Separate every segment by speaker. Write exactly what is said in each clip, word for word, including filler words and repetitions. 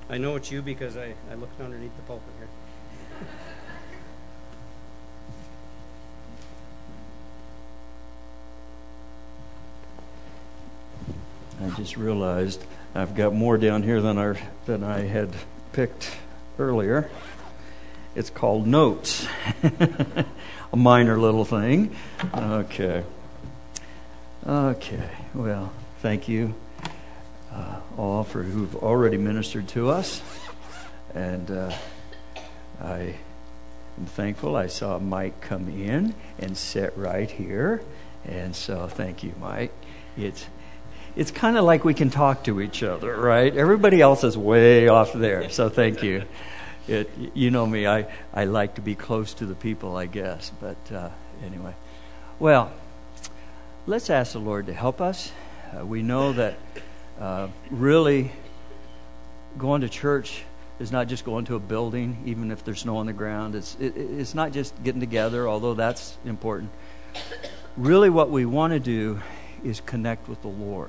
Speaker 1: I know it's you because I, I looked underneath the pulpit here.
Speaker 2: I just realized I've got more down here than I, than I had picked earlier. It's called notes. A minor little thing. Okay. Okay. Well, thank you uh, all for who've already ministered to us. And uh, I am thankful I saw Mike come in and sit right here. And so thank you, Mike. It's It's kind of like we can talk to each other, right? Everybody else is way off there, so thank you. It, you know me, I, I like to be close to the people, I guess. But uh, anyway, well, let's ask the Lord to help us. Uh, we know that uh, really going to church is not just going to a building, even if there's snow on the ground. It's it, it's not just getting together, although that's important. Really what we want to do is connect with the Lord.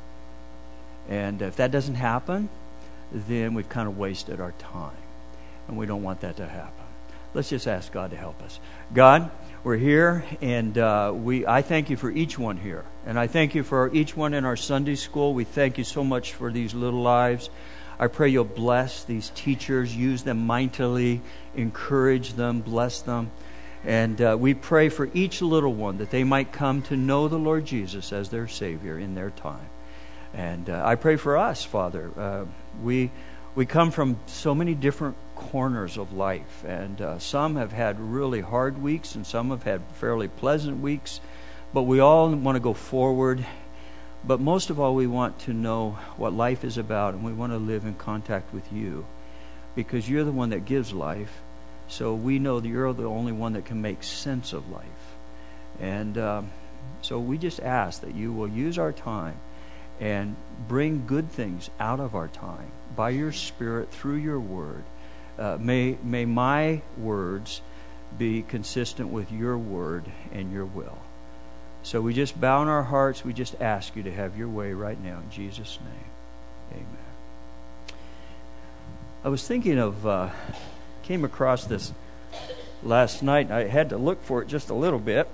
Speaker 2: And if that doesn't happen, then we've kind of wasted our time. And we don't want that to happen. Let's just ask God to help us. God, we're here, and uh, we. I thank you for each one here. And I thank you for each one in our Sunday school. We thank you so much for these little lives. I pray you'll bless these teachers, use them mightily, encourage them, bless them. And uh, we pray for each little one that they might come to know the Lord Jesus as their Savior in their time. And uh, I pray for us, Father. Uh, we we come from so many different corners of life. And uh, some have had really hard weeks and some have had fairly pleasant weeks. But we all want to go forward. But most of all, we want to know what life is about. And we want to live in contact with you. Because you're the one that gives life. So we know that you're the only one that can make sense of life. And um, so we just ask that you will use our time and bring good things out of our time by your Spirit through your word. Uh, may, may my words be consistent with your word and your will. So we just bow in our hearts. We just ask you to have your way right now in Jesus' name. Amen. I was thinking of... Uh, came across this last night. I had to look for it just a little bit,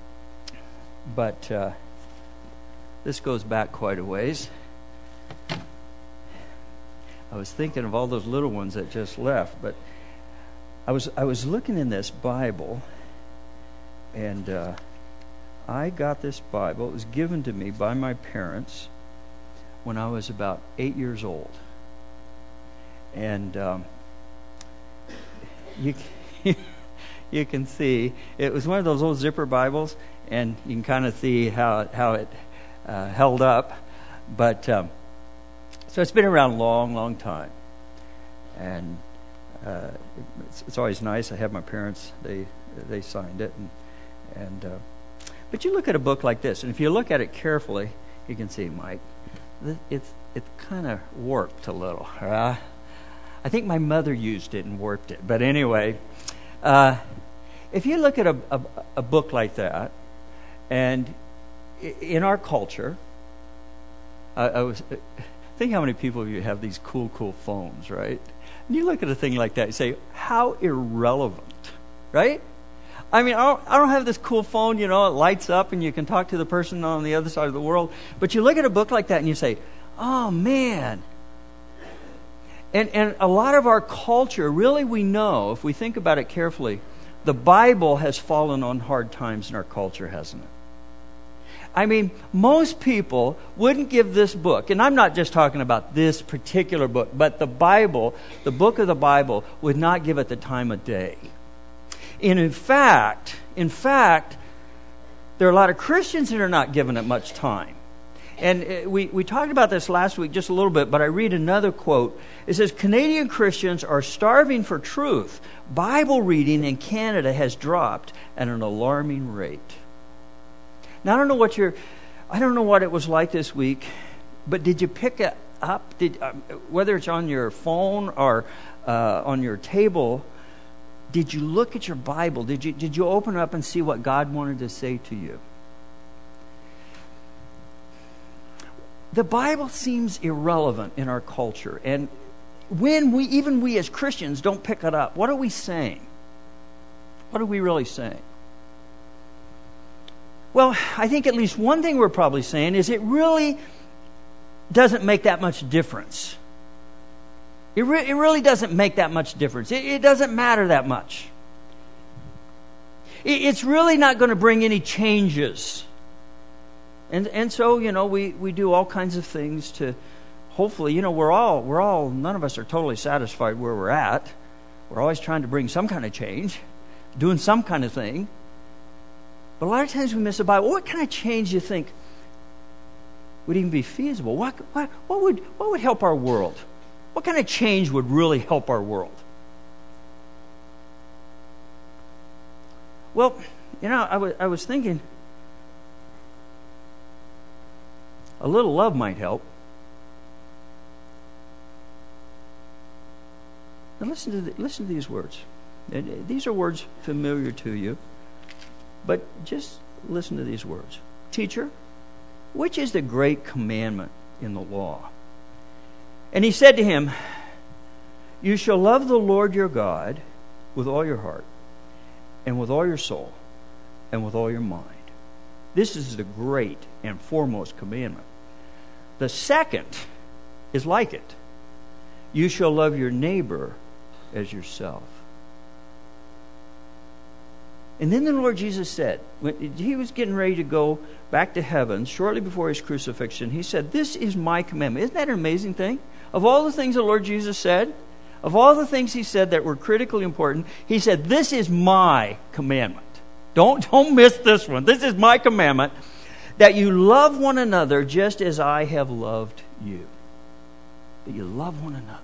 Speaker 2: but uh, this goes back quite a ways. I was thinking of all those little ones that just left, but I was I was looking in this Bible, and uh, I got this Bible. It was given to me by my parents when I was about eight years old, and um, You you can see it was one of those old zipper Bibles, and you can kind of see how how it uh, held up. But um, so it's been around a long, long time, and uh, it's, it's always nice. I have my parents; they they signed it, and and uh, but you look at a book like this, and if you look at it carefully, you can see, Mike, it's it's kind of warped a little. Uh, I think my mother used it and warped it. But anyway, uh, if you look at a, a, a book like that, and in our culture, I, I was think how many people of you have these cool, cool phones, right? And you look at a thing like that, you say, how irrelevant, right? I mean, I don't, I don't have this cool phone, you know, it lights up and you can talk to the person on the other side of the world. But you look at a book like that and you say, oh, man. And and a lot of our culture, really we know, if we think about it carefully, the Bible has fallen on hard times in our culture, hasn't it? I mean, most people wouldn't give this book, and I'm not just talking about this particular book, but the Bible, the book of the Bible, would not give it the time of day. And in fact, in fact, there are a lot of Christians that are not giving it much time. And we, we talked about this last week just a little bit, but I read another quote. It says, Canadian Christians are starving for truth. Bible reading in Canada has dropped at an alarming rate. Now, I don't know what your, I don't know what it was like this week, but did you pick it up? Did uh, whether it's on your phone or uh, on your table, did you look at your Bible? Did you did you open it up and see what God wanted to say to you? The Bible seems irrelevant in our culture, and when we, even we as Christians, don't pick it up, what are we saying? What are we really saying? Well, I think at least one thing we're probably saying is it really doesn't make that much difference. It, re- it really doesn't make that much difference. It, it doesn't matter that much. It, it's really not going to bring any changes. And and so, you know, we, we do all kinds of things to, hopefully, you know, we're all, we're all, none of us are totally satisfied where we're at. We're always trying to bring some kind of change, doing some kind of thing. But a lot of times we miss the Bible. What kind of change do you think would even be feasible? What, what, what would what would help our world? What kind of change would really help our world? Well, you know, I was I was thinking a little love might help. Now listen to the, listen to these words. And these are words familiar to you, but just listen to these words. Teacher, which is the great commandment in the law? And he said to him, you shall love the Lord your God with all your heart, and with all your soul, and with all your mind. This is the great and foremost commandment. The second is like it. You shall love your neighbor as yourself. And then the Lord Jesus said, when he was getting ready to go back to heaven, shortly before his crucifixion, he said, this is my commandment. Isn't that an amazing thing? Of all the things the Lord Jesus said, of all the things he said that were critically important, he said, this is my commandment. Don't, don't miss this one. This is my commandment, that you love one another just as I have loved you. That you love one another.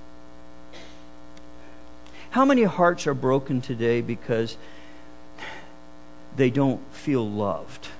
Speaker 2: How many hearts are broken today because they don't feel loved?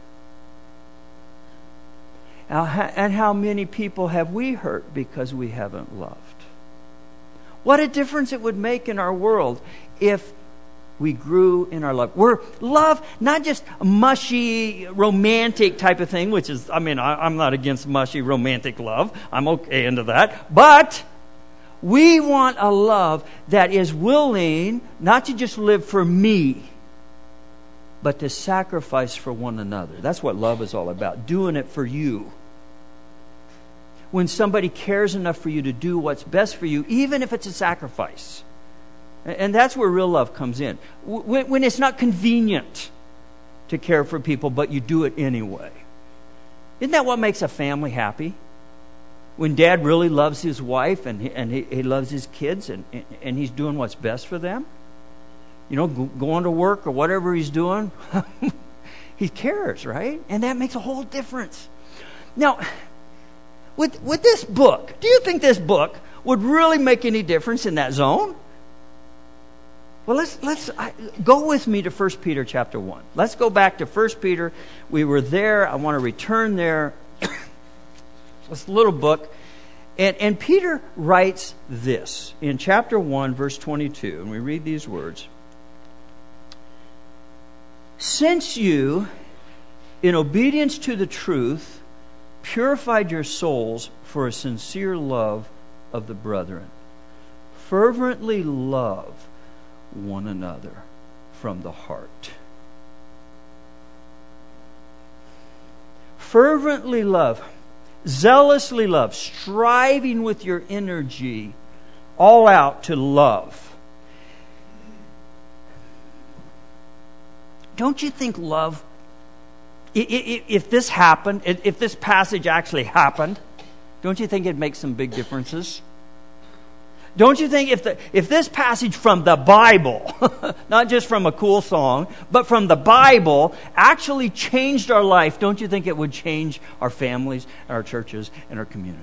Speaker 2: And how many people have we hurt because we haven't loved? What a difference it would make in our world if we grew in our love. We're love, not just a mushy, romantic type of thing, which is, I mean, I, I'm not against mushy, romantic love. I'm okay into that. But we want a love that is willing not to just live for me, but to sacrifice for one another. That's what love is all about, doing it for you. When somebody cares enough for you to do what's best for you, even if it's a sacrifice. And that's where real love comes in. When, when it's not convenient to care for people, but you do it anyway. Isn't that what makes a family happy? When dad really loves his wife and he, and he, he loves his kids and, and he's doing what's best for them. You know, going to work or whatever he's doing. He cares, right? And that makes a whole difference. Now, with with this book, do you think this book would really make any difference in that zone? Well, let's let's I, go with me to First Peter chapter one. Let's go back to First Peter. We were there. I want to return there. This little book. And, and Peter writes this in chapter one, verse twenty-two. And we read these words. Since you, in obedience to the truth, purified your souls for a sincere love of the brethren, fervently love one another from the heart. Fervently love, zealously love, striving with your energy all out to love. Don't you think love, if this happened, if this passage actually happened, don't you think it'd make some big differences? Don't you think if the if this passage from the Bible, not just from a cool song, but from the Bible, actually changed our life, don't you think it would change our families, our churches, and our communities?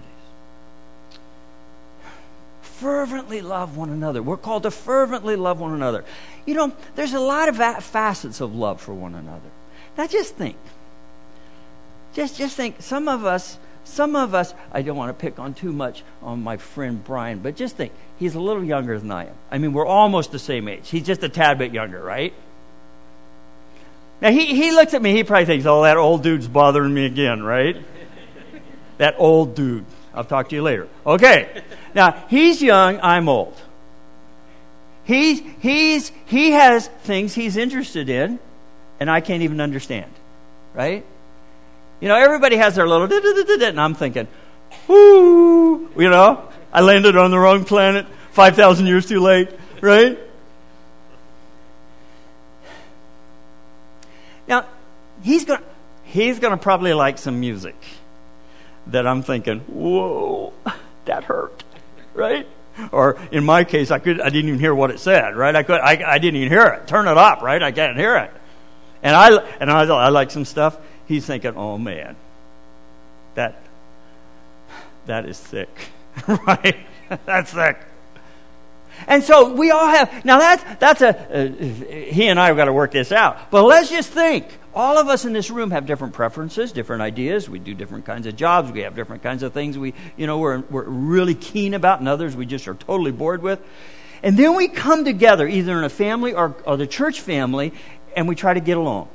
Speaker 2: Fervently love one another. We're called to fervently love one another. You know, there's a lot of facets of love for one another. Now just think. Just just think, some of us, some of us, I don't want to pick on too much on my friend Brian, but just think, he's a little younger than I am. I mean, we're almost the same age. He's just a tad bit younger, right? Now he, he looks at me, he probably thinks, oh, that old dude's bothering me again, right? That old dude. I'll talk to you later. Okay. Now, he's young, I'm old. He's, he's, he has things he's interested in, and I can't even understand. Right? You know, everybody has their little da-da-da-da-da, and I'm thinking, whoo, you know, I landed on the wrong planet five thousand years too late, right? Now, he's going he's going to probably like some music that I'm thinking, whoa, that hurt, right? Or in my case, I could I didn't even hear what it said, right? I could I, I didn't even hear it. Turn it up, right? I can't hear it. And I and I, I like some stuff. He's thinking, oh man, that that is thick, right? That's thick. And so we all have, now that's, that's a, uh, he and I have got to work this out. But let's just think, all of us in this room have different preferences, different ideas. We do different kinds of jobs. We have different kinds of things we, you know, we're, we're really keen about, and others we just are totally bored with. And then we come together, either in a family or, or the church family, and we try to get along.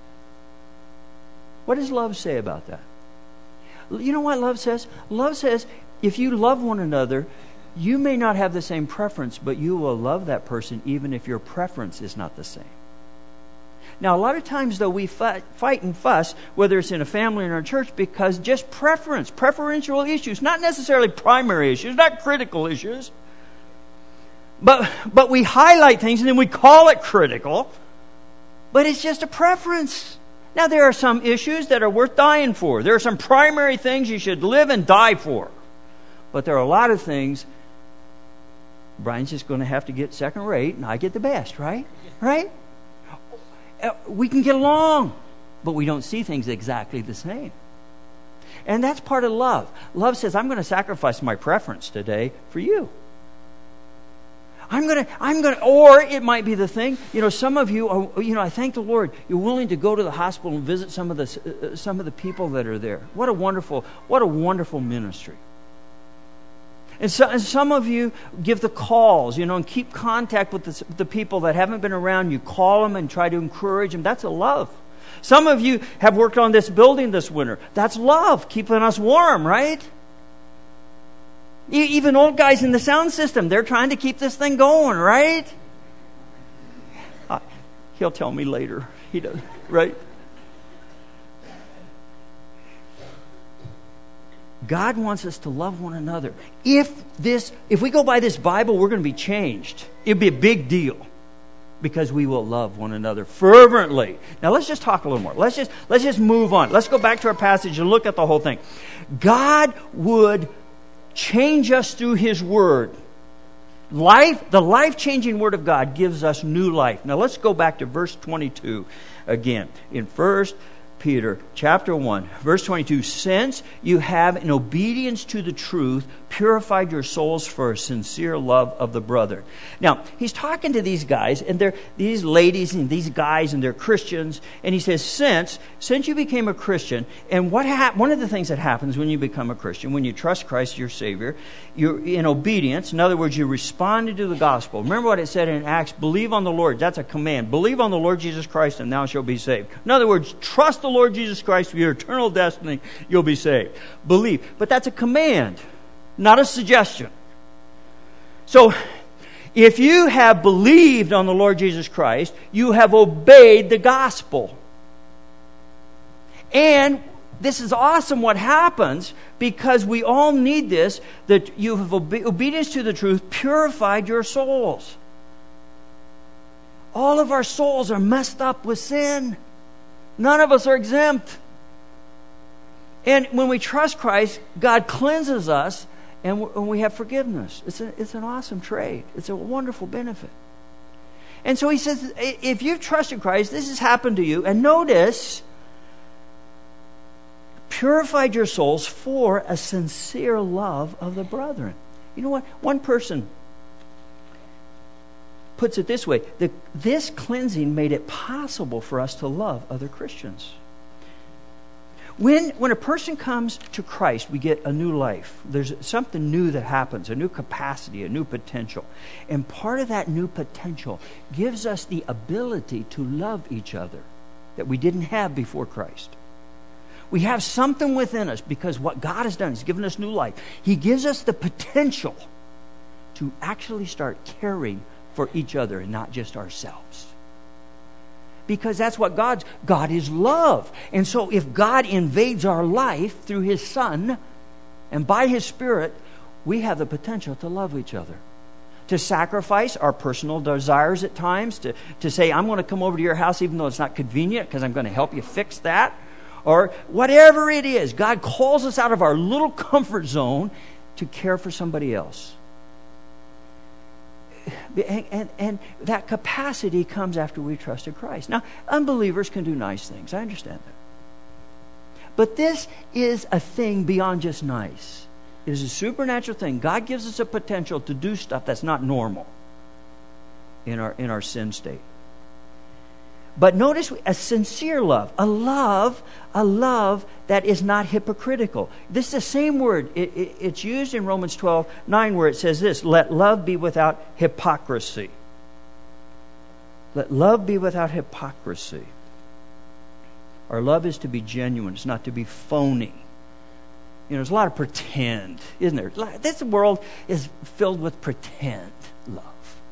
Speaker 2: What does love say about that? You know what love says? Love says, if you love one another, you may not have the same preference, but you will love that person even if your preference is not the same. Now, a lot of times, though, we fight, fight and fuss, whether it's in a family or in our church, because just preference, preferential issues, not necessarily primary issues, not critical issues, but, but we highlight things and then we call it critical, but it's just a preference. Now, there are some issues that are worth dying for. There are some primary things you should live and die for. But there are a lot of things, Brian's just going to have to get second rate, and I get the best, right? Right? We can get along, but we don't see things exactly the same. And that's part of love. Love says, I'm going to sacrifice my preference today for you. I'm going to, I'm going to, or it might be the thing, you know, some of you, are, you know, I thank the Lord, you're willing to go to the hospital and visit some of the, uh, some of the people that are there. What a wonderful, what a wonderful ministry. And, so, and some of you give the calls, you know, and keep contact with the, the people that haven't been around. You call them and try to encourage them. That's a love. Some of you have worked on this building this winter. That's love, keeping us warm, right? Even old guys in the sound system, they're trying to keep this thing going, right? Uh, he'll tell me later. He does, right? God wants us to love one another. If this, if we go by this Bible, we're going to be changed. It'd be a big deal because we will love one another fervently. Now let's just talk a little more. Let's just let's just move on. Let's go back to our passage and look at the whole thing. God would change us through His Word. Life, the life-changing Word of God gives us new life. Now let's go back to verse twenty-two again. In First Peter chapter one, verse twenty-two, since you have in obedience to the truth purified your souls for a sincere love of the brethren. Now, he's talking to these guys, and they're these ladies and these guys, and they're Christians, and he says, since since you became a Christian, and what hap- one of the things that happens when you become a Christian, when you trust Christ your Savior, you're in obedience. In other words, you responded to the gospel. Remember what it said in Acts, believe on the Lord. That's a command. Believe on the Lord Jesus Christ, and thou shalt be saved. In other words, trust the Lord Jesus Christ for your eternal destiny, you'll be saved. Believe. But that's a command, not a suggestion. So, if you have believed on the Lord Jesus Christ, you have obeyed the gospel. And this is awesome what happens, because we all need this, that you have obe- obedience to the truth purified your souls. All of our souls are messed up with sin. None of us are exempt. And when we trust Christ, God cleanses us, and we have forgiveness. It's, a, it's an awesome trade. It's a wonderful benefit. And so he says, if you've trusted Christ, this has happened to you. And notice, purified your souls for a sincere love of the brethren. You know what? One person puts it this way, that this cleansing made it possible for us to love other Christians. When, when a person comes to Christ, we get a new life. There's something new that happens, a new capacity, a new potential. And part of that new potential gives us the ability to love each other that we didn't have before Christ. We have something within us because what God has done, He's given us new life. He gives us the potential to actually start caring for each other and not just ourselves. Because that's what God's, God is love. And so if God invades our life through His Son and by His Spirit, we have the potential to love each other. To sacrifice our personal desires at times, to, to say, I'm going to come over to your house even though it's not convenient because I'm going to help you fix that. Or whatever it is, God calls us out of our little comfort zone to care for somebody else. And, and, and that capacity comes after we trusted Christ. Now, unbelievers can do nice things. I understand that. But this is a thing beyond just nice. It is a supernatural thing. God gives us a potential to do stuff that's not normal in our in our sin state. But notice a sincere love, a love, a love that is not hypocritical. This is the same word. It, it, it's used in Romans twelve nine where it says this, let love be without hypocrisy. Let love be without hypocrisy. Our love is to be genuine. It's not to be phony. You know, there's a lot of pretend, isn't there? This world is filled with pretend love.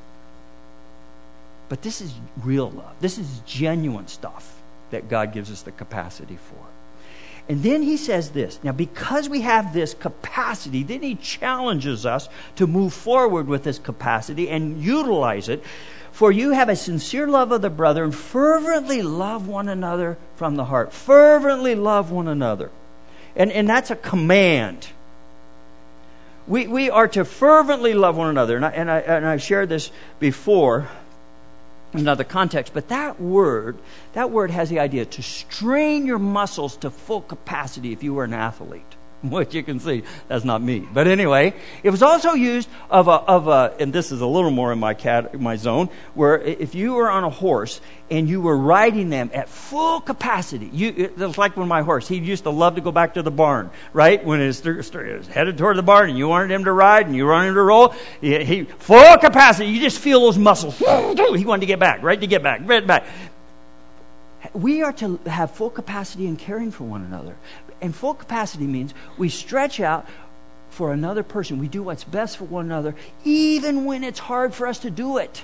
Speaker 2: But this is real love. This is genuine stuff that God gives us the capacity for. And then He says this. Now, because we have this capacity, then He challenges us to move forward with this capacity and utilize it. For you have a sincere love of the brother and fervently love one another from the heart. Fervently love one another. And, and that's a command. We we are to fervently love one another. And, I, and, I, and I've shared this before in another context. But that word, that word has the idea to strain your muscles to full capacity if you were an athlete. Which you can see, that's not me. But anyway, it was also used of a, of a, and this is a little more in my cat, my zone, where if you were on a horse and you were riding them at full capacity, you, it was like when my horse, he used to love to go back to the barn, right? When it was, it was headed toward the barn and you wanted him to ride and you wanted him to roll, he, he full capacity, you just feel those muscles. He wanted to get back, right? To get back, right back. We are to have full capacity in caring for one another. And full capacity means we stretch out for another person. We do what's best for one another, even when it's hard for us to do it.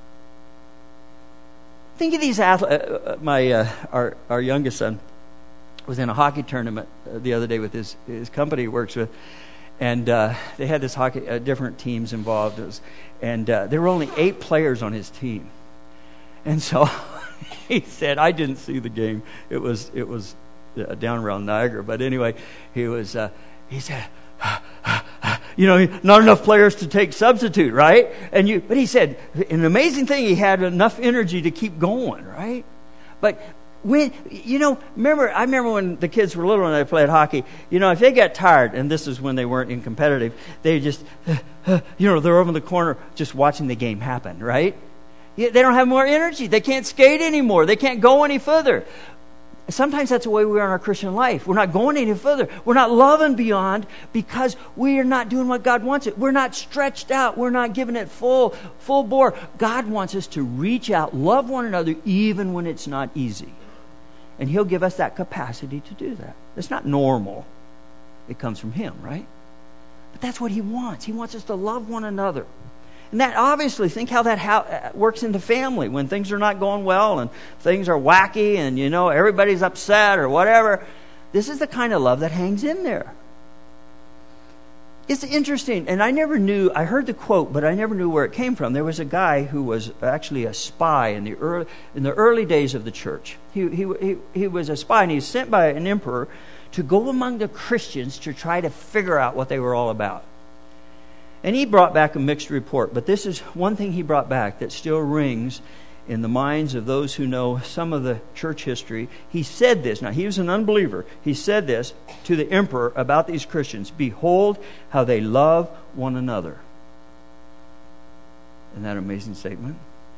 Speaker 2: Think of these athletes. Uh, my uh, our our youngest son was in a hockey tournament uh, the other day with his his company he works with, and uh, they had this hockey uh, different teams involved. It was, and uh, there were only eight players on his team, and so he said, "I didn't see the game. It was it was." Uh, down around Niagara, but anyway, he was. Uh, he said, "You know, not enough players to take substitute, right?" And you, but he said, an amazing thing. He had enough energy to keep going, right? But when you know, remember, I remember when the kids were little and they played hockey. You know, if they got tired, and this is when they weren't in competitive, they just, you know, they're over in the corner just watching the game happen, right? They don't have more energy. They can't skate anymore. They can't go any further. Sometimes that's the way we are in our Christian life. We're not going any further. We're not loving beyond because we are not doing what God wants it. We're not stretched out. We're not giving it full, full bore. God wants us to reach out, love one another, even when it's not easy. And He'll give us that capacity to do that. It's not normal. It comes from Him, right? But that's what He wants. He wants us to love one another. And that obviously, think how that how, works in the family when things are not going well and things are wacky and, you know, everybody's upset or whatever. This is the kind of love that hangs in there. It's interesting, and I never knew, I heard the quote, but I never knew where it came from. There was a guy who was actually a spy in the early, in the early days of the church. He, he, he, he was a spy, and he was sent by an emperor to go among the Christians to try to figure out what they were all about. And he brought back a mixed report. But this is one thing he brought back that still rings in the minds of those who know some of the church history. He said this. Now, he was an unbeliever. He said this to the emperor about these Christians. Behold how they love one another. Isn't that an amazing statement?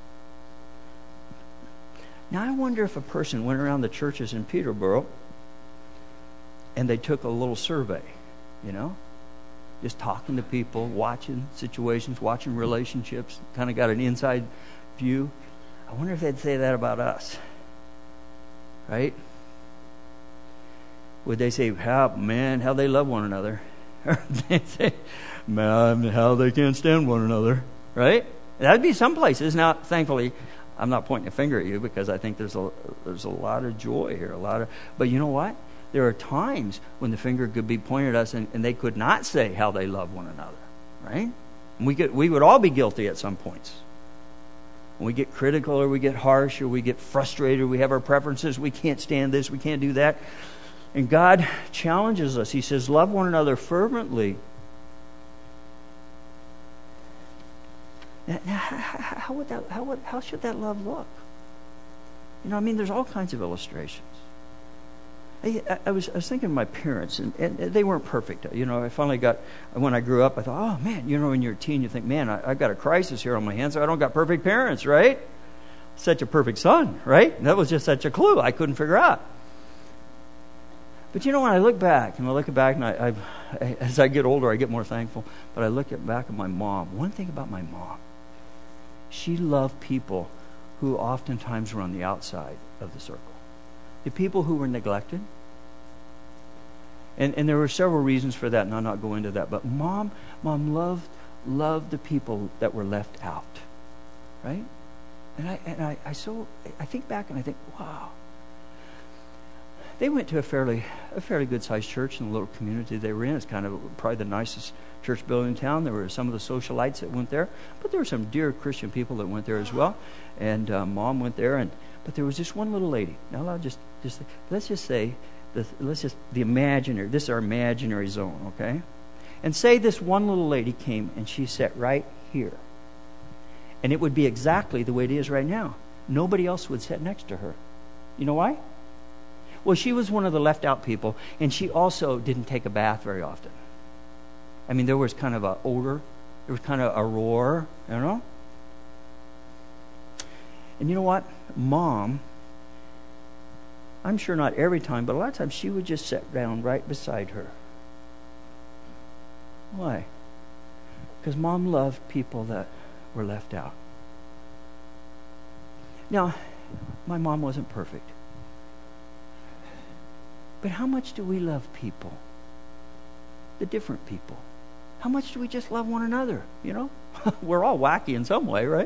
Speaker 2: Now, I wonder if a person went around the churches in Peterborough and they took a little survey, you know? Just talking to people, watching situations, watching relationships, kind of got an inside view. I wonder if they'd say that about us. Right? Would they say, how, man, how they love one another? Or they say, man, how they can't stand one another, right? That'd be some places. Now, thankfully, I'm not pointing a finger at you because I think there's a there's a lot of joy here, a lot of. But you know what? There are times when the finger could be pointed at us, and, and they could not say how they love one another, right? And we could we would all be guilty at some points. When we get critical, or we get harsh, or we get frustrated, we have our preferences. We can't stand this. We can't do that. And God challenges us. He says, love one another fervently. Now, how would that? How would? How should that love look? You know, I mean, there's all kinds of illustrations. I, I was I was thinking of my parents, and, and they weren't perfect. You know, I finally got when I grew up. I thought, oh man, you know, when you're a teen, you think, man, I, I've got a crisis here on my hands. So I don't got perfect parents, right? Such a perfect son, right? That was just such a clue I couldn't figure out. But you know, when I look back, and I look back, and I, I, as I get older, I get more thankful. But I look at back at my mom. One thing about my mom, she loved people who oftentimes were on the outside of the circle, the people who were neglected. And and there were several reasons for that, and I'll not go into that. But mom, mom loved loved the people that were left out, right? And I and I, I so I think back and I think, wow. They went to a fairly a fairly good sized church in the little community they were in. It's kind of probably the nicest church building in town. There were some of the socialites that went there, but there were some dear Christian people that went there as well. And uh, mom went there, and but there was this one little lady. Now I'll just just let's just say the, let's just the imaginary. This is our imaginary zone, okay? And say this one little lady came and she sat right here, and it would be exactly the way it is right now. Nobody else would sit next to her. You know why? Well, she was one of the left out people, and she also didn't take a bath very often. I mean, there was kind of a odor, there was kind of a roar, you know? And you know what? Mom, I'm sure not every time, but a lot of times she would just sit down right beside her. Why? Because Mom loved people that were left out. Now, my mom wasn't perfect. But how much do we love people? The different people. How much do we just love one another? You know? We're all wacky in some way, right?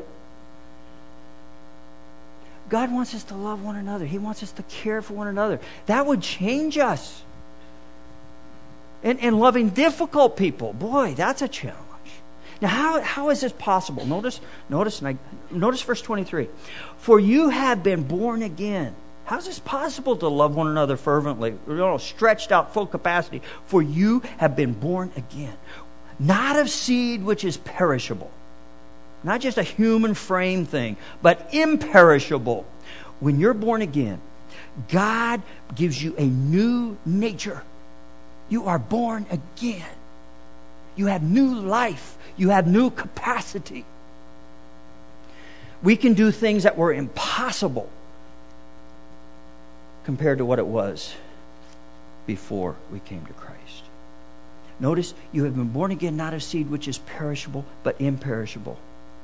Speaker 2: God wants us to love one another. He wants us to care for one another. That would change us. And, and loving difficult people. Boy, that's a challenge. Now, how, how is this possible? Notice, notice, and I, notice verse twenty-three. For you have been born again. How is this possible to love one another fervently, you know, stretched out full capacity? For you have been born again, not of seed which is perishable, not just a human frame thing, but imperishable. When you're born again, God gives you a new nature. You are born again. You have new life. You have new capacity. We can do things that were impossible compared to what it was before we came to Christ. Notice, you have been born again, not of seed which is perishable, but imperishable.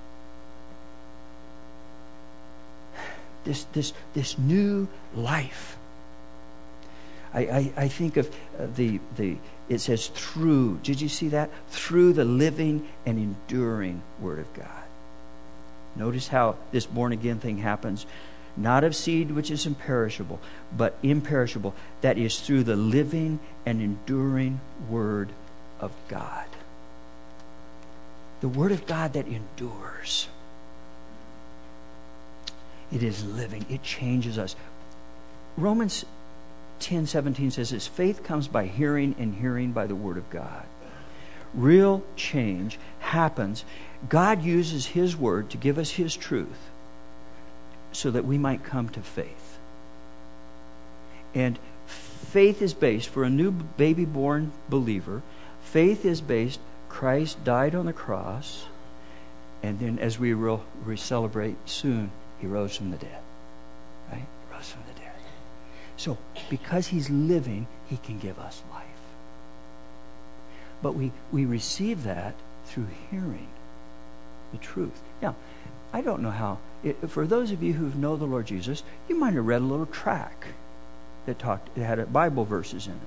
Speaker 2: This this this new life. I, I, I think of uh, the the it says through. Did you see that? Through the living and enduring Word of God. Notice how this born again thing happens. Not of seed which is imperishable, but imperishable. That is through the living and enduring Word of God. The Word of God that endures. It is living. It changes us. Romans ten seventeen says this, faith comes by hearing, and hearing by the Word of God. Real change happens. God uses His Word to give us His truth, so that we might come to faith. And faith is based, for a new baby born believer, faith is based, Christ died on the cross, and then as we will we celebrate soon, He rose from the dead. Right? He rose from the dead. So, because He's living, He can give us life. But we, we receive that through hearing the truth. Now, I don't know how. It, for those of you who know the Lord Jesus, you might have read a little tract that talked that had Bible verses in it.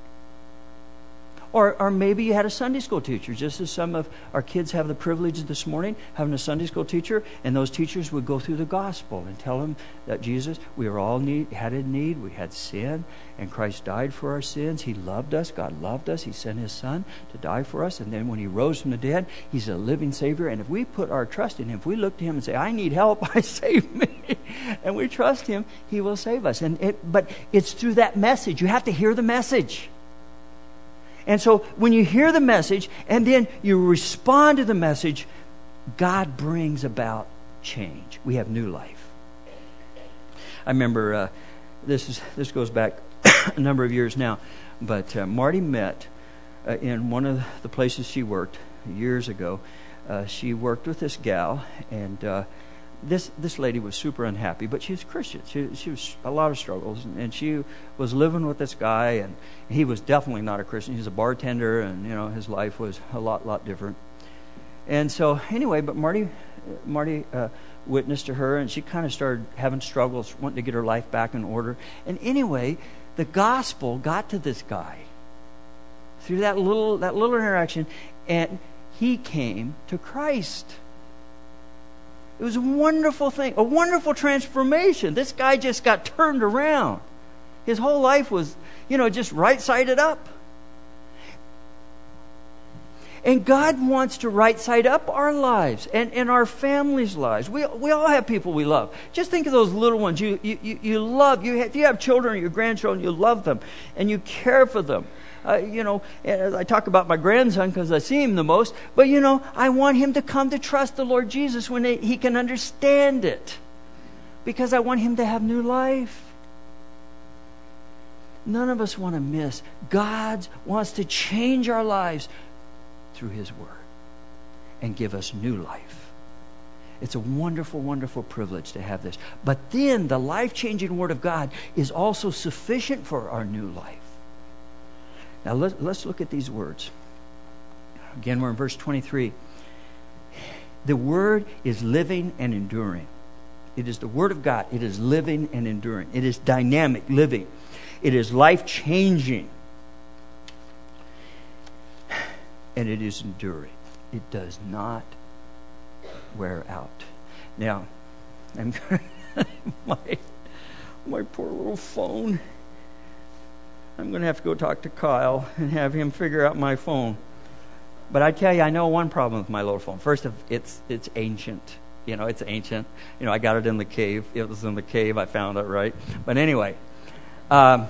Speaker 2: Or, or maybe you had a Sunday school teacher, just as some of our kids have the privilege this morning, having a Sunday school teacher, and those teachers would go through the gospel and tell them that Jesus, we were all need, had a need, we had sin, and Christ died for our sins. He loved us, God loved us, He sent His Son to die for us, and then when He rose from the dead, He's a living Savior, and if we put our trust in Him, if we look to Him and say, I need help, I save me, and we trust Him, He will save us. And it, but it's through that message. You have to hear the message. And so when you hear the message and then you respond to the message, God brings about change. We have new life. I remember uh, this is this goes back a number of years now, but uh, Marty met uh, in one of the places she worked years ago. Uh, she worked with this gal, and uh, this this lady was super unhappy, but she was Christian. She she was a lot of struggles, and, and she was living with this guy, and he was definitely not a Christian. He was a bartender, and you know his life was a lot lot different. And so anyway, but Marty Marty uh, witnessed to her, and she kind of started having struggles, wanting to get her life back in order. And anyway, the gospel got to this guy through that little that little interaction, and he came to Christ. It was a wonderful thing, a wonderful transformation. This guy just got turned around. His whole life was, you know, just right-sided up. And God wants to right-side up our lives and, and our families' lives. We we all have people we love. Just think of those little ones you you, you, you love. You have, if you have children or your grandchildren, you love them and you care for them. Uh, you know, I talk about my grandson because I see him the most. But, you know, I want him to come to trust the Lord Jesus when they, he can understand it. Because I want him to have new life. None of us want to miss. God wants to change our lives through His Word and give us new life. It's a wonderful, wonderful privilege to have this. But then the life-changing Word of God is also sufficient for our new life. Now let, let's look at these words. Again, we're in verse twenty-three. The Word is living and enduring. It is the Word of God. It is living and enduring. It is dynamic, living. It is life-changing. And it is enduring. It does not wear out. Now, I'm my, my poor little phone. I'm going to have to go talk to Kyle and have him figure out my phone. But I tell you, I know one problem with my little phone. First, of it's it's ancient. You know, it's ancient. You know, I got it in the cave. It was in the cave. I found it, right? But anyway, um,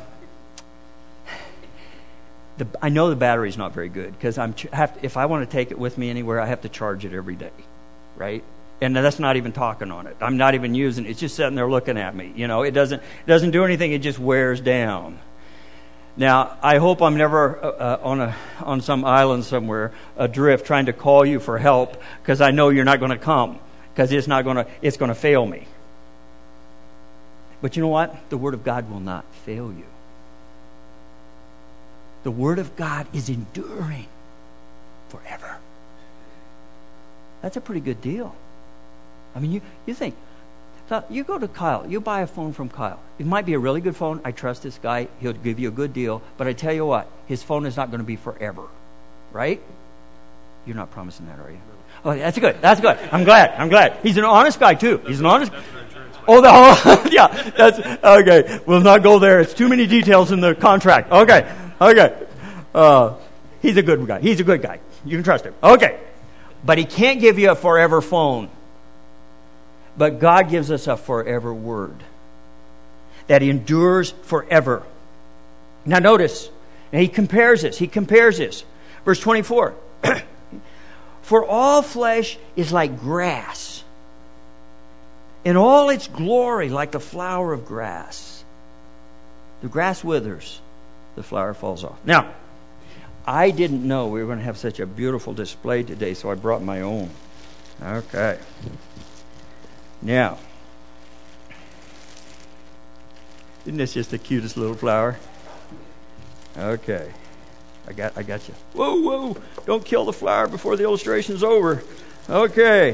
Speaker 2: the, I know the battery's not very good because I'm have to, if I want to take it with me anywhere, I have to charge it every day, right? And that's not even talking on it. I'm not even using it. It's just sitting there looking at me. You know, it doesn't it doesn't do anything. It just wears down. Now, I hope I'm never uh, on a on some island somewhere adrift trying to call you for help because I know you're not going to come because it's not going to it's going to fail me. But you know what? The Word of God will not fail you. The Word of God is enduring forever. That's a pretty good deal. I mean, you, you think, so you go to Kyle, you buy a phone from Kyle. It might be a really good phone. I trust this guy. He'll give you a good deal. But I tell you what, his phone is not going to be forever. Right? You're not promising that, are you? Oh, that's good. That's good. I'm glad. I'm glad. He's an honest guy, too. He's an honest... Oh, the, oh, yeah. That's... Okay. We'll not go there. It's too many details in the contract. Okay. Okay. Uh, he's a good guy. He's a good guy. You can trust him. Okay. But he can't give you a forever phone. But God gives us a forever word that endures forever. Now notice, and he compares this. He compares this. Verse twenty-four. For all flesh is like grass, in all its glory like the flower of grass. The grass withers, the flower falls off. Now, I didn't know we were going to have such a beautiful display today, so I brought my own. Okay. Now, isn't this just the cutest little flower? Okay. I got I got you. Whoa, whoa. Don't kill the flower before the illustration's over. Okay.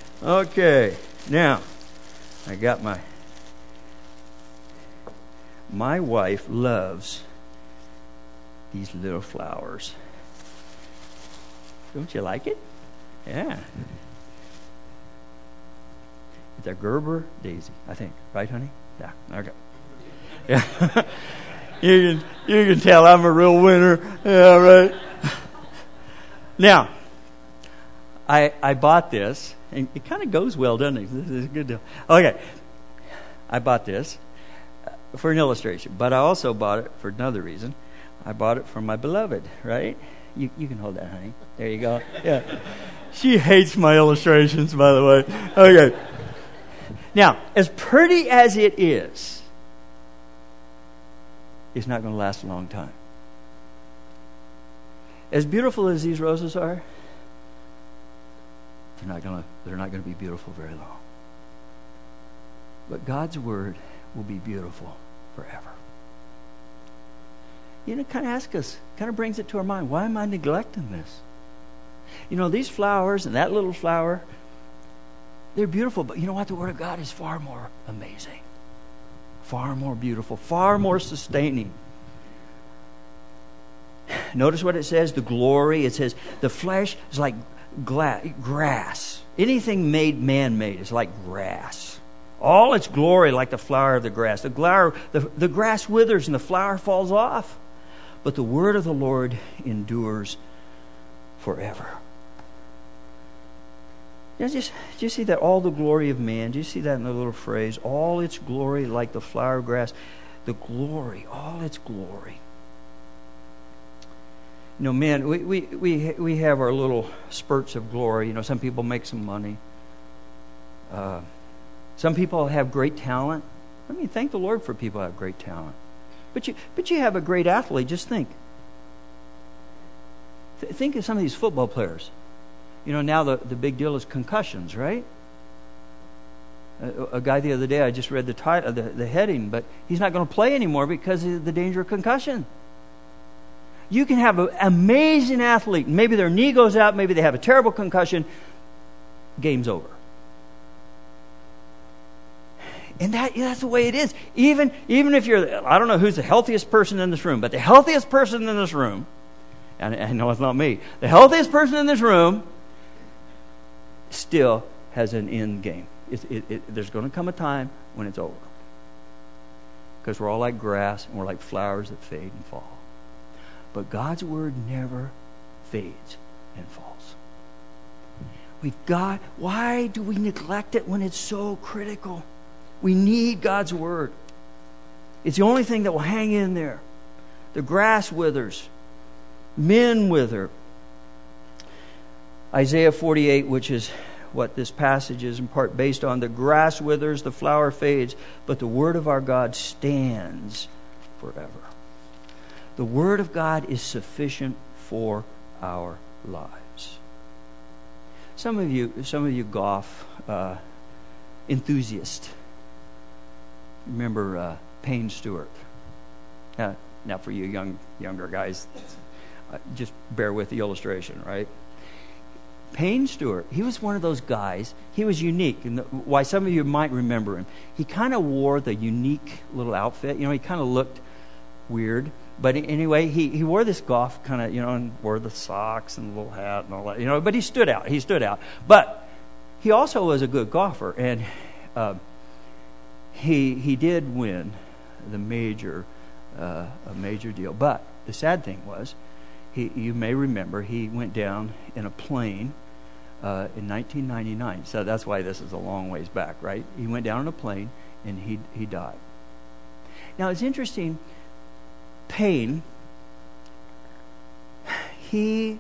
Speaker 2: Okay. Now, I got my my wife loves these little flowers. Don't you like it? Yeah. It's a Gerber daisy, I think. Right, honey? Yeah. Okay. Yeah. you can you can tell I'm a real winner. Yeah, right. Now, I I bought this, and it kind of goes well, doesn't it? This is a good deal. Okay. I bought this for an illustration, but I also bought it for another reason. I bought it for my beloved, right? You you can hold that, honey. There you go. Yeah. She hates my illustrations, by the way. Okay. Now, as pretty as it is, it's not going to last a long time. As beautiful as these roses are, they're not going to they're not going to be beautiful very long. But God's word will be beautiful forever. You know, kind of ask us, kind of brings it to our mind, why am I neglecting this? You know, these flowers and that little flower, they're beautiful, but you know what? The Word of God is far more amazing, far more beautiful, far more sustaining. Notice what it says, the glory. It says the flesh is like gla- grass. Anything made man-made is like grass. All its glory like the flower of the grass. The, flower, the, the grass withers and the flower falls off. But the word of the Lord endures forever. You know, just, do you see that all the glory of man? Do you see that in the little phrase? All its glory like the flower of grass. The glory, all its glory. You know, man, we, we, we, we have our little spurts of glory. You know, some people make some money. Uh, some people have great talent. I mean, thank the Lord for people who have great talent. But you, but you have a great athlete. Just think. Th- think of some of these football players. You know, now the, the big deal is concussions, right? A, a guy the other day, I just read the, title, the the heading, but he's not going to play anymore because of the danger of concussion. You can have an amazing athlete. Maybe their knee goes out. Maybe they have a terrible concussion. Game's over. And that, that's the way it is. Even, even if you're, I don't know who's the healthiest person in this room, but the healthiest person in this room, and I know it's not me, the healthiest person in this room still has an end game. It, it, it, there's going to come a time when it's over. Because we're all like grass and we're like flowers that fade and fall. But God's word never fades and falls. We've got, why do we neglect it when it's so critical? We need God's word. It's the only thing that will hang in there. The grass withers. Men wither. Isaiah forty-eight, which is what this passage is in part based on. The grass withers, the flower fades, but the word of our God stands forever. The word of God is sufficient for our lives. Some of you, some of you golf uh, enthusiasts. Remember uh, Payne Stewart. Uh, now for you young younger guys, uh, just bear with the illustration, right? Payne Stewart, he was one of those guys. He was unique, and why some of you might remember him. He kind of wore the unique little outfit. You know, he kind of looked weird. But anyway, he, he wore this golf kind of, you know, and wore the socks and the little hat and all that, you know. But he stood out. He stood out. But he also was a good golfer, and uh, he he did win the major uh, a major deal. But the sad thing was, he you may remember he went down in a plane uh, in nineteen ninety-nine. So that's why this is a long ways back, right? He went down in a plane and he he died. Now it's interesting. Payne, he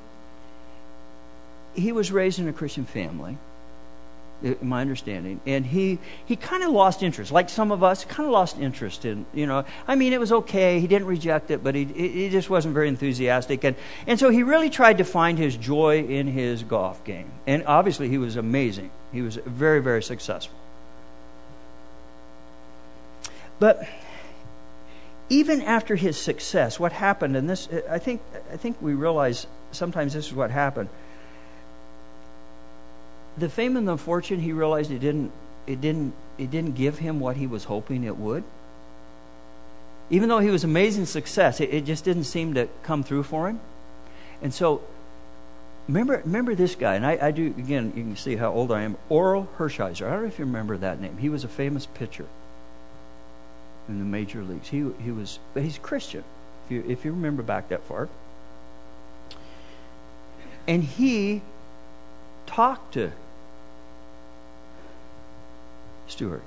Speaker 2: he was raised in a Christian family, in my understanding, and he he kind of lost interest, like some of us, kind of lost interest in, you know, I mean, it was okay, he didn't reject it, but he he just wasn't very enthusiastic, and, and so he really tried to find his joy in his golf game, and obviously he was amazing, he was very, very successful. But even after his success, what happened, and this, I think, I think we realize sometimes this is what happened. The fame and the fortune, he realized it didn't, it didn't, it didn't give him what he was hoping it would. even though he was amazing success, it, it just didn't seem to come through for him. And so, remember remember this guy, and I, I do, again, you can see how old I am, Oral Hershiser. I don't know if you remember that name. He was a famous pitcher in the major leagues. He he was, but he's Christian, if you, if you remember back that far. And he talked to Stuart.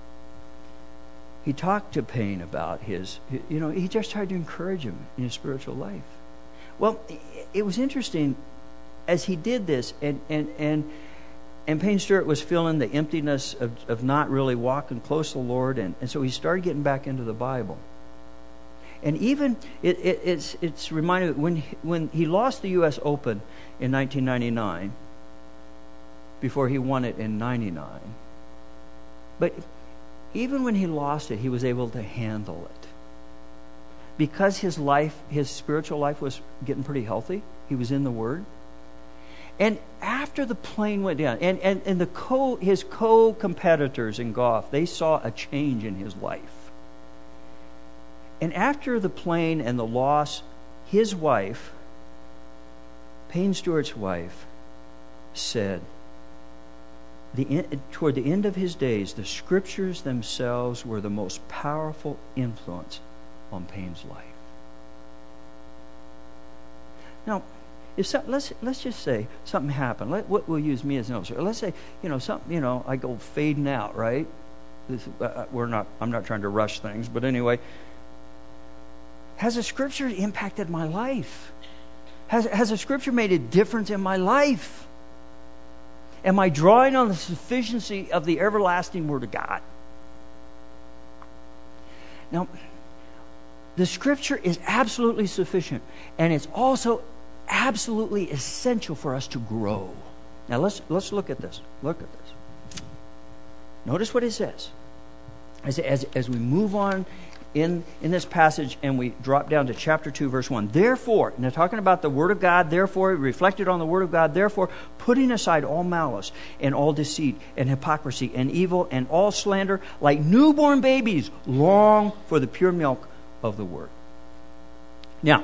Speaker 2: He talked to Payne about his, you know, he just tried to encourage him in his spiritual life. Well, it was interesting as he did this, and and and, and Payne Stuart was feeling the emptiness of, of not really walking close to the Lord, and, and so he started getting back into the Bible. And even it, it, it's it's reminded when he, when he lost the U S Open in nineteen ninety-nine, before he won it in ninety-nine. But even when he lost it, he was able to handle it. Because his life, his spiritual life was getting pretty healthy. He was in the Word. And after the plane went down, and, and, and the co his co-competitors in golf, they saw a change in his life. And after the plane and the loss, his wife, Payne Stuart's wife, said, the, toward the end of his days, the Scriptures themselves were the most powerful influence on Payne's life. Now, if some, let's let's just say something happened. Let, what we'll use me as an illustrator. Let's say, you know, something, you know, I go fading out, right? This, uh, we're not. I'm not trying to rush things, but anyway, has a Scripture impacted my life? Has has a Scripture made a difference in my life? Am I drawing on the sufficiency of the everlasting Word of God? Now, the Scripture is absolutely sufficient, and it's also absolutely essential for us to grow. Now, let's let's look at this. Look at this. Notice what it says. As as, as we move on in, in this passage and we drop down to chapter two, verse one. Therefore, and they're talking about the Word of God, therefore, reflected on the Word of God, therefore, putting aside all malice and all deceit and hypocrisy and evil and all slander, like newborn babies, long for the pure milk of the Word. Now,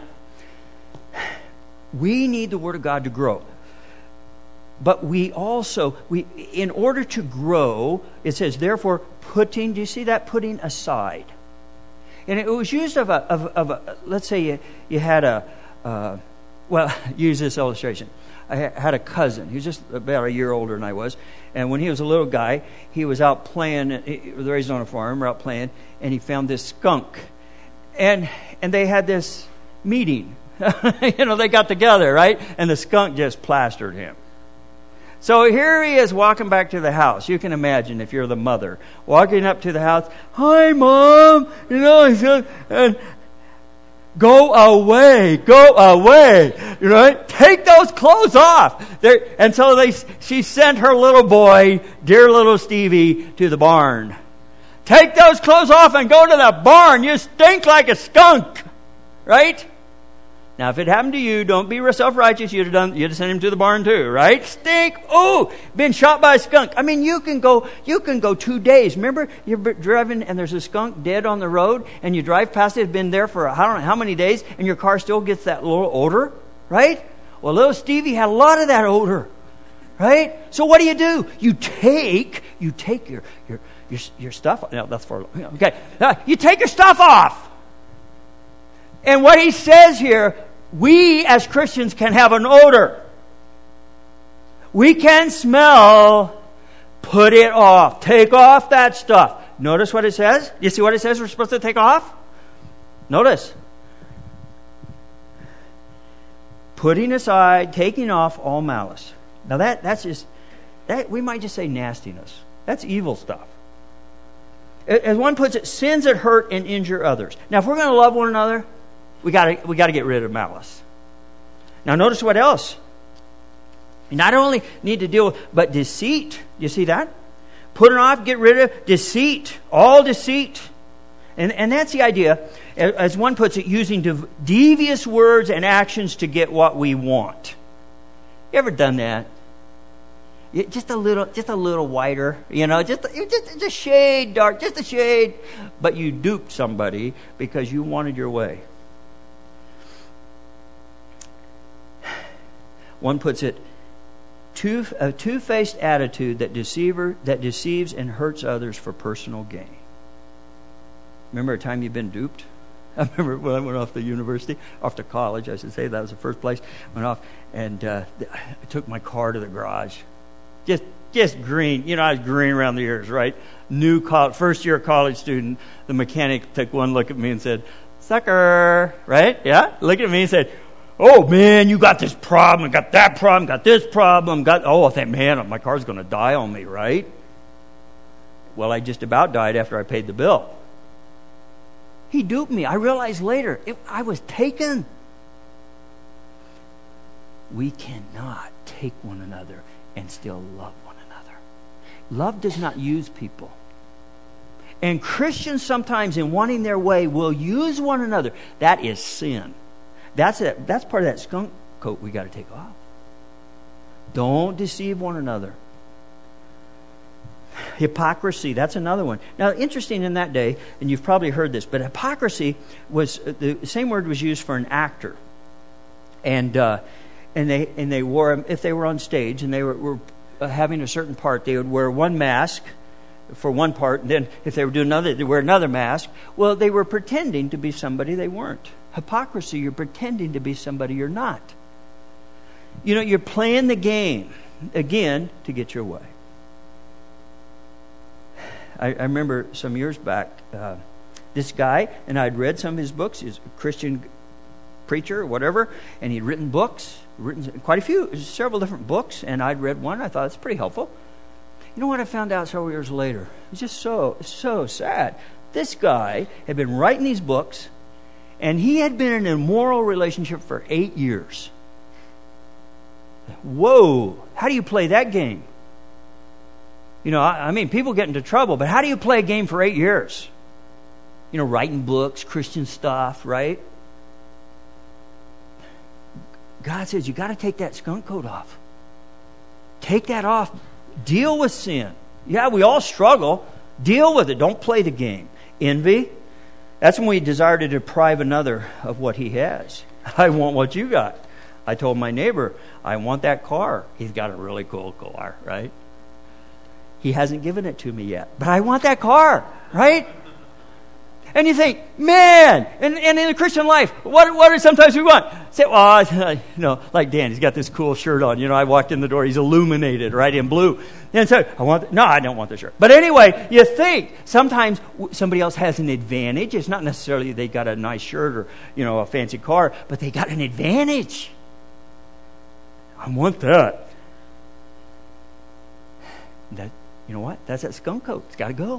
Speaker 2: we need the Word of God to grow. But we also, we in order to grow, it says, therefore, putting, do you see that? Putting aside. And it was used of a, of, of a let's say you, you had a, uh, well, use this illustration. I had a cousin. He was just about a year older than I was. And when he was a little guy, he was out playing, he was raised on a farm, out playing, and he found this skunk. And and they had this meeting. You know, they got together, right? And the skunk just plastered him. So here he is walking back to the house. You can imagine if you're the mother. Walking up to the house. Hi, Mom. You know, and go away. Go away. You know, take those clothes off. There, and so they, she sent her little boy, dear little Stevie, to the barn. Take those clothes off and go to the barn. You stink like a skunk. Right? Now, if it happened to you, don't be self-righteous. You'd have done, you'd have sent him to the barn too, right? Stink. Oh, been shot by a skunk. I mean, you can go, you can go two days. Remember, you're driving and there's a skunk dead on the road and you drive past it. It's been there for I don't know how many days and your car still gets that little odor, right? Well, little Stevie had a lot of that odor, right? So what do you do? You take, you take your, your, your, your stuff. No, that's for, okay. Uh, you take your stuff off. And what he says here, we as Christians can have an odor. We can smell. Put it off. Take off that stuff. Notice what it says? You see what it says we're supposed to take off? Notice. Putting aside, taking off all malice. Now that that's just, that we might just say nastiness. That's evil stuff. As one puts it, sins that hurt and injure others. Now if we're going to love one another, We got we got to get rid of malice. Now notice what else. You not only need to deal with, but deceit. You see that? Put it off, get rid of deceit. All deceit. And, and that's the idea, as one puts it, using devious words and actions to get what we want. You ever done that? Just a little, just a little whiter, you know, just, just, just a shade dark, just a shade. But you duped somebody because you wanted your way. One puts it, two, a two-faced attitude that deceiver that deceives and hurts others for personal gain. Remember a time you've been duped? I remember when I went off to university, off to college, I should say. That was the first place. Went off, and uh, I took my car to the garage. Just just green. You know, I was green around the ears, right? New college, first year college student. The mechanic took one look at me and said, "Sucker," right? Yeah? Looked at me and said, "Oh, man, you got this problem, got that problem, got this problem, got, oh, I think, man, my car's going to die on me, right?" Well, I just about died after I paid the bill. He duped me. I realized later, it, I was taken. We cannot take one another and still love one another. Love does not use people. And Christians sometimes, in wanting their way, will use one another. That is sin. That's it. That's part of that skunk coat we got to take off. Don't deceive one another. Hypocrisy, that's another one. Now, interesting in that day, and you've probably heard this, but hypocrisy was, the same word was used for an actor. And uh, and they and they wore, if they were on stage and they were, were having a certain part, they would wear one mask for one part, and then if they were doing another, they wear another mask. Well, they were pretending to be somebody they weren't. Hypocrisy, you're pretending to be somebody you're not. You know, you're playing the game, again, to get your way. I, I remember some years back, uh, this guy, and I'd read some of his books. He's a Christian preacher or whatever, and he'd written books, written quite a few, several different books, and I'd read one. I thought, it's pretty helpful. You know what I found out several years later? It was just so, so sad. This guy had been writing these books, and he had been in an immoral relationship for eight years. Whoa! How do you play that game? You know, I, I mean, people get into trouble, but how do you play a game for eight years? You know, writing books, Christian stuff, right? God says, you got to take that skunk coat off. Take that off. Deal with sin. Yeah, we all struggle. Deal with it. Don't play the game. Envy. That's when we desire to deprive another of what he has. I want what you got. I told my neighbor, I want that car. He's got a really cool car, right? He hasn't given it to me yet. But I want that car, right? And you think, man, and, and in the Christian life, what what are sometimes we want? Say, well, you know, like Dan, he's got this cool shirt on. You know, I walked in the door, he's illuminated, right, in blue. And so, I want, no, I don't want the shirt. But anyway, you think sometimes somebody else has an advantage. It's not necessarily they got a nice shirt or, you know, a fancy car, but they got an advantage. I want that. That, you know what? That's that skunk coat. It's got to go.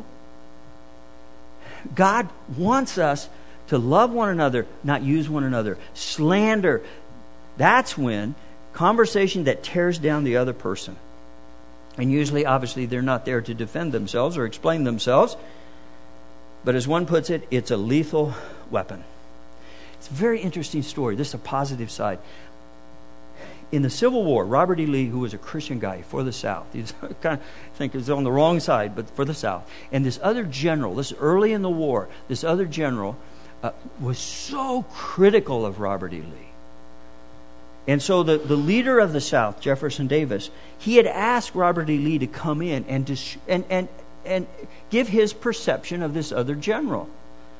Speaker 2: God wants us to love one another, not use one another. Slander, that's when conversation that tears down the other person. And usually, obviously, they're not there to defend themselves or explain themselves. But as one puts it, it's a lethal weapon. It's a very interesting story. This is a positive side. In the Civil War, Robert E. Lee, who was a Christian guy for the South, he's kind of I think is on the wrong side, but for the South. And this other general, this is early in the war, this other general uh, was so critical of Robert E. Lee. And so the, the leader of the South, Jefferson Davis, he had asked Robert E. Lee to come in and to sh- and and and give his perception of this other general.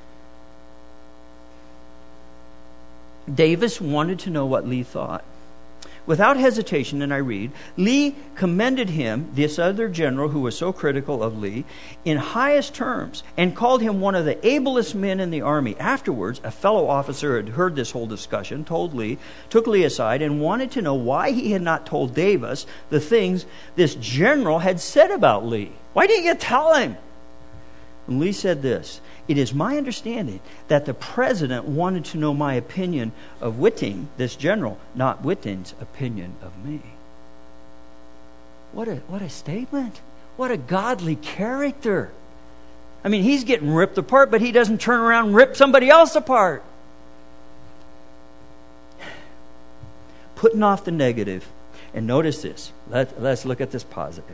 Speaker 2: Davis wanted to know what Lee thought. Without hesitation, and I read, Lee commended him, this other general who was so critical of Lee, in highest terms and called him one of the ablest men in the army. Afterwards, a fellow officer had heard this whole discussion, told Lee, took Lee aside and wanted to know why he had not told Davis the things this general had said about Lee. Why didn't you tell him? And Lee said this, it is my understanding that the president wanted to know my opinion of Whiting, this general, not Whiting's opinion of me. What a what a statement. What a godly character. I mean, he's getting ripped apart, but he doesn't turn around and rip somebody else apart. Putting off the negative And notice this. Let, let's look at this positive.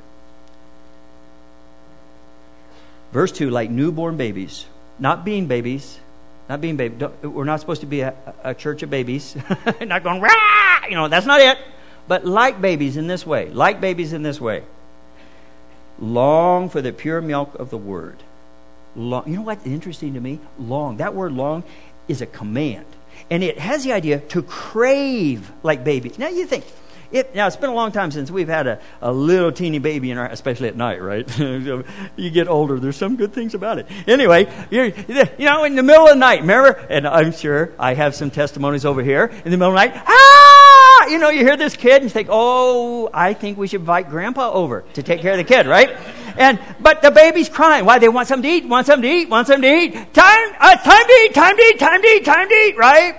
Speaker 2: Verse two, like newborn babies, not being babies, not being babies. Don't, we're not supposed to be a, a church of babies. Not going, rah! You know, that's not it. But like babies in this way, like babies in this way. Long for the pure milk of the word. Long. You know what's interesting to me? Long. That word long is a command. And it has the idea to crave like babies. Now you think, it, now it's been a long time since we've had a, a little teeny baby in our, especially at night, right? You get older, there's some good things about it. Anyway, you're, you know, in the middle of the night, remember? And I'm sure I have some testimonies over here. In the middle of the night, ah! You know, you hear this kid and you think, oh, I think we should invite Grandpa over to take care of the kid, right? And but the baby's crying. Why? They want something to eat, want something to eat, want something to eat. Time, uh, time to eat, time to eat, time to eat, time to eat, right?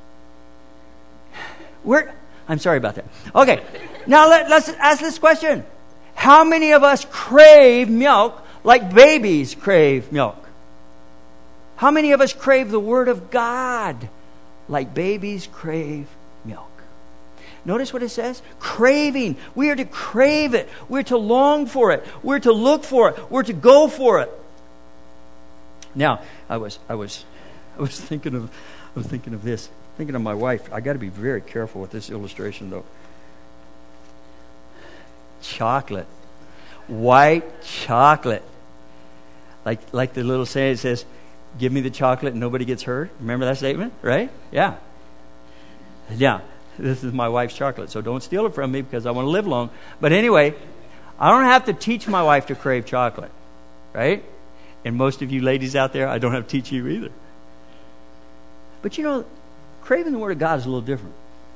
Speaker 2: We're, I'm sorry about that. Okay, now let, let's ask this question. How many of us crave milk like babies crave milk? How many of us crave the Word of God like babies crave milk? Notice what it says? Craving. We are to crave it. We're to long for it. We're to look for it. We're to go for it. Now, I was I was I was thinking of I was thinking of this. Thinking of my wife. I got to be very careful with this illustration though. Chocolate. White chocolate. Like like the little saying, it says, give me the chocolate and nobody gets hurt. Remember that statement? Right? Yeah. Yeah. This is my wife's chocolate, so don't steal it from me because I want to live long. But anyway, I don't have to teach my wife to crave chocolate, right? And most of you ladies out there, I don't have to teach you either. But you know, craving the Word of God is a little different.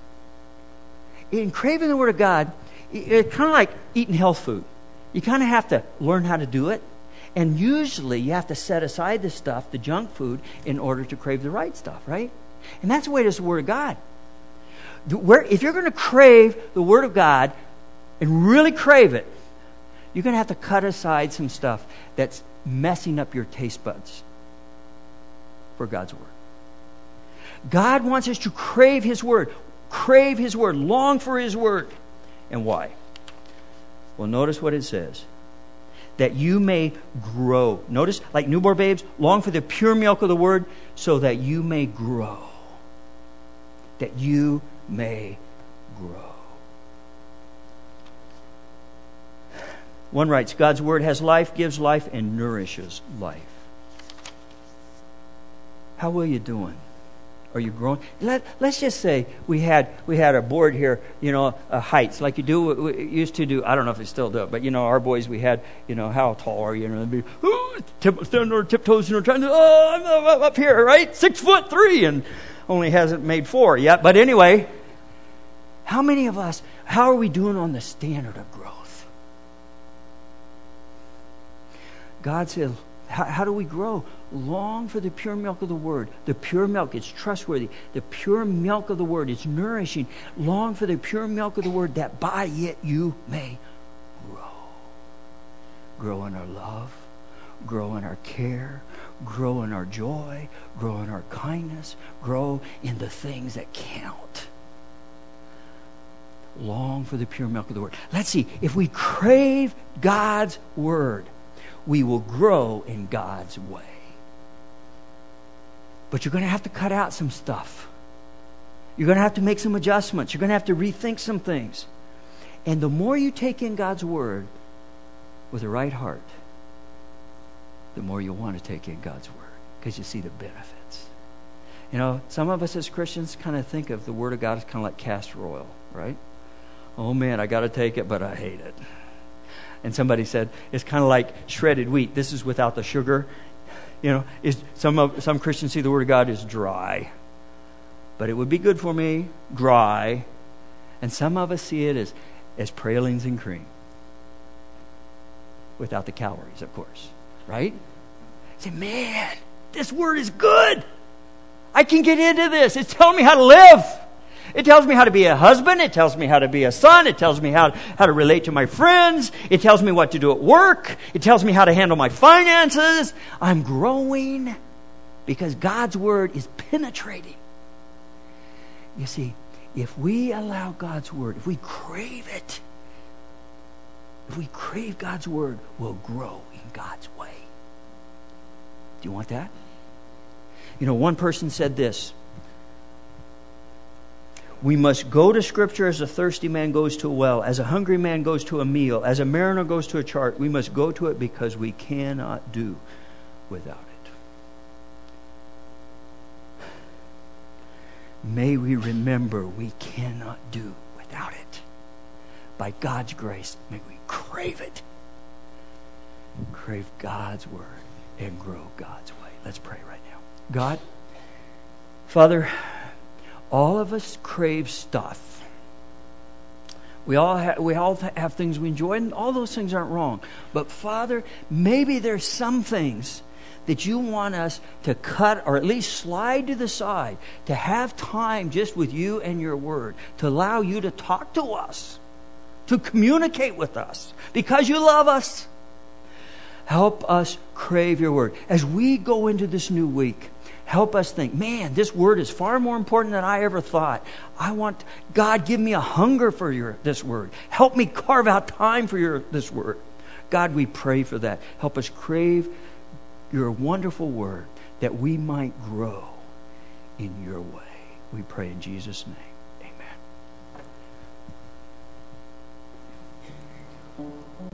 Speaker 2: In craving the Word of God, it's kind of like eating health food. You kind of have to learn how to do it. And usually you have to set aside the stuff, the junk food, in order to crave the right stuff, right? And that's the way it is the Word of God. Where, if you're going to crave the Word of God and really crave it, you're going to have to cut aside some stuff that's messing up your taste buds for God's Word. God wants us to crave His Word. Crave His Word. Long for His Word. And why? Well, notice what it says. That you may grow. Notice, like newborn babes, long for the pure milk of the Word so that you may grow. That you may grow. One writes, God's Word has life, gives life, and nourishes life. How are you doing? Are you growing? Let, let's just say we had we had a board here, you know, uh, heights, like you do, we used to do, I don't know if they still do it, but, you know, our boys, we had, you know, how tall are you? And they'd be, oh, tip, standing on tiptoes, you know, trying to, oh, I'm up here, right? Six foot three, and only hasn't made four yet. But anyway, how many of us, how are we doing on the standard of growth? God says, how, how do we grow? Long for the pure milk of the Word. The pure milk, it's trustworthy. The pure milk of the Word, it's nourishing. Long for the pure milk of the Word, that by it you may grow. Grow in our love. Grow in our care. Grow in our joy. Grow in our kindness. Grow in the things that count. Long for the pure milk of the Word. Let's see, if we crave God's Word, we will grow in God's way. But you're going to have to cut out some stuff. You're going to have to make some adjustments. You're going to have to rethink some things. And the more you take in God's Word with the right heart, the more you'll want to take in God's Word because you see the benefits. You know, some of us as Christians kind of think of the Word of God as kind of like castor oil, right? Oh man, I got to take it, but I hate it. And somebody said, it's kind of like shredded wheat. This is without the sugar. You know, is some of some Christians see the Word of God as dry. But it would be good for me, dry. And some of us see it as, as pralines and cream. Without the calories, of course. Right? Say, man, this Word is good. I can get into this. It's telling me how to live. It tells me how to be a husband. It tells me how to be a son. It tells me how, how to relate to my friends. It tells me what to do at work. It tells me how to handle my finances. I'm growing because God's Word is penetrating. You see, if we allow God's word, if we crave it, if we crave God's word, we'll grow in God's way. Do you want that? You know, one person said this: we must go to Scripture as a thirsty man goes to a well, as a hungry man goes to a meal, as a mariner goes to a chart. We must go to it because we cannot do without it. May we remember we cannot do without it. By God's grace, may we crave it. Crave God's word and grow God's way. Let's pray right now. God, Father, all of us crave stuff. We all have, we all have things we enjoy, and all those things aren't wrong. But Father, maybe there's some things that you want us to cut or at least slide to the side, to have time just with you and your word, to allow you to talk to us, to communicate with us, because you love us. Help us crave your word. As we go into this new week, help us think, man, this word is far more important than I ever thought. I want, God, give me a hunger for your this word. Help me carve out time for your this word. God, we pray for that. Help us crave your wonderful word that we might grow in your way. We pray in Jesus' name.